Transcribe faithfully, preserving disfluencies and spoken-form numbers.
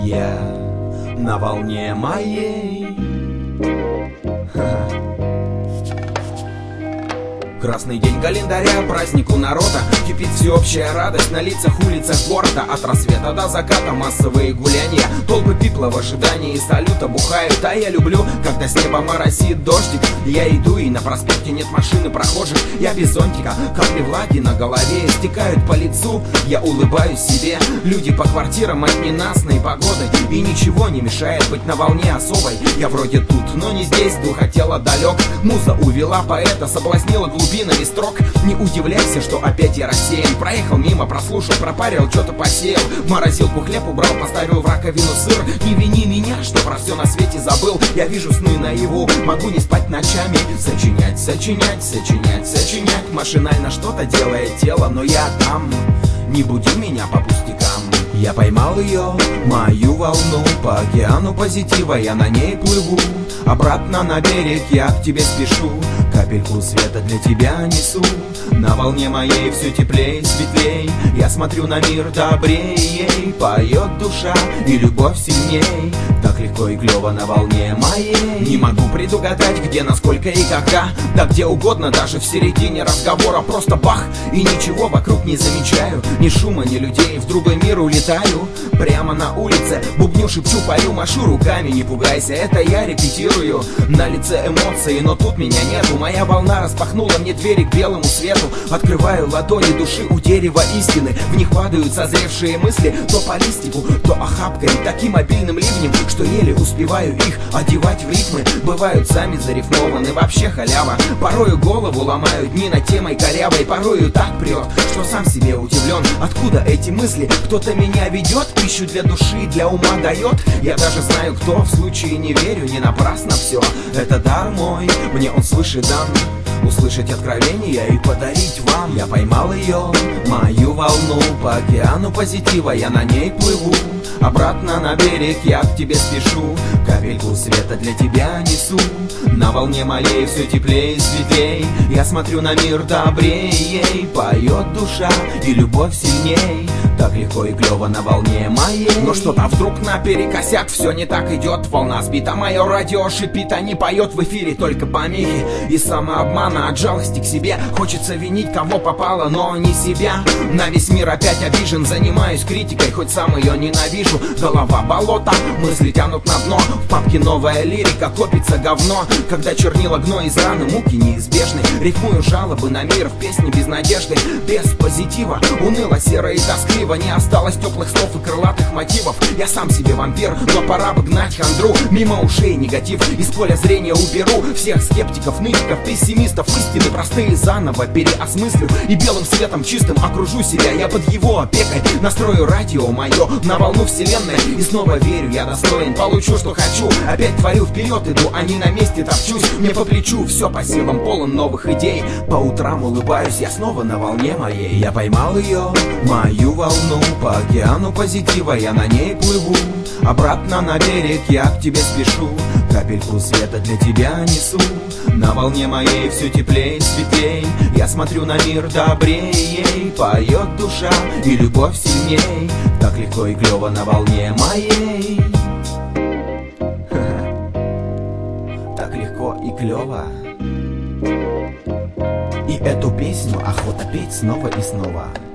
Я на волне моей. Красный день календаря, праздник у народа. Кипит всеобщая радость на лицах, улицах города. От рассвета до заката массовые гуляния. Толпы пипла в ожидании салюта бухают. А я люблю, когда с неба моросит дождик. Я иду, и на проспекте нет машины прохожих. Я без зонтика, капли влаги на голове стекают по лицу. Я улыбаюсь себе. Люди по квартирам от ненастной погоды. И ничего не мешает быть на волне особой. Я вроде тут, но не здесь, духотела далек. Муза увела поэта, соблазнила глубинами строк. Не удивляйся, что опять я рассеян. Проехал мимо, прослушал, пропарил, что-то посеял. В морозилку хлеб убрал, поставил в раковину сыр. Не вини меня, что про все на свете забыл. Я вижу сны наяву, могу не спать ночами. Сочинять, сочинять, сочинять, сочинять. Машинально что-то делает тело, но я там. Не буди меня по пустякам. Я поймал ее, мою волну, по океану позитива я на ней плыву. Обратно на берег я к тебе спешу, капельку света для тебя несу. На волне моей все теплее, светлей, я смотрю на мир добрее ей. Поет душа и любовь сильней, так легко и клево на волне моей. Не могу предугадать, где, насколько и когда. Да где угодно, даже в середине разговора. Просто бах, и ничего вокруг не замечаю. Ни шума, ни людей, в другой мир улетаю. Прямо на улице, бубню, шепчу, пою, машу руками. Не пугайся, это я репетирую. На лице эмоции, но тут меня нету. Моя волна распахнула мне двери к белому свету. Открываю ладони души у дерева истины. В них падают созревшие мысли, то по листику, то охапкой, таким обильным ливнем, что еле успеваю их одевать в ритмы. Бывают сами зарифмованы, вообще халява. Порою голову ломаю, дни над темой корявой. Порою так прет, что сам себе удивлен. Откуда эти мысли? Кто-то меня ведет, пищу для души, для ума дает. Я даже знаю, кто, в случае не верю, не напрасно все. Это дар мой, мне он свыше дан. Услышать откровения и подарить вам. Я поймал ее, мою волну, по океану позитива я на ней плыву. Обратно на берег я к тебе спешу, капельку света для тебя несу. На волне моей все теплее и светлей, я смотрю на мир добрее ей. Поет душа и любовь сильней, так легко и клево на волне моей. Но что-то вдруг наперекосяк, все не так идет. Волна сбита, мое радио шипит, а не поет. В эфире только помехи и самообмана. От жалости к себе хочется винить кого попало, но не себя. На весь мир опять обижен, занимаюсь критикой, хоть сам ее ненавижу. Голова болото, мысли тянут на дно. В папке новая лирика, копится говно. Когда чернила гной из раны, муки неизбежны. Рифмую жалобы на мир в песне без надежды. Без позитива, уныло, серо и тоскливо. Не осталось теплых слов и крылатых мотивов. Я сам себе вампир, но пора бы гнать хандру. Мимо ушей негатив, из поля зрения уберу. Всех скептиков, нытиков, пессимистов, истины простые заново переосмыслю. И белым светом чистым окружу себя. Я под его опекой настрою радио мое на волну вселенной. И снова верю, я достоин, получу, что хочу. Опять творю, вперед иду, а не на месте топчусь. Мне по плечу, все по силам, полон новых идей. По утрам улыбаюсь, я снова на волне моей. Я поймал ее, мою волну, по океану позитива я на ней плыву. Обратно на берег я к тебе спешу, капельку света для тебя несу. На волне моей все теплее и светлей, я смотрю на мир добрее ей. Поет душа и любовь сильней, так легко и клево на волне моей. Так легко и клево. И эту песню охота петь снова и снова.